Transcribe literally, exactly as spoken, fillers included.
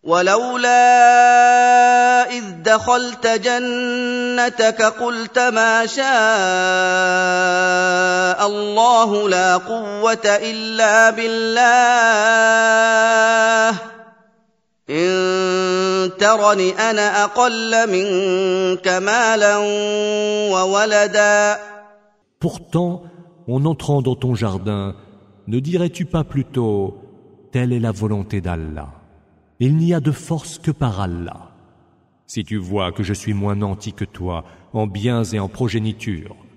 ولولا إذ دخلت جنتك قلت ما شاء الله لا قوة إلا بالله إن ترني أنا أقل منك مالا وولدا. Pourtant, en entrant dans ton jardin, ne dirais-tu pas plutôt « Telle est la volonté d'Allah » ? Il n'y a de force que par Allah. Si tu vois que je suis moins nanti que toi en biens et en progéniture,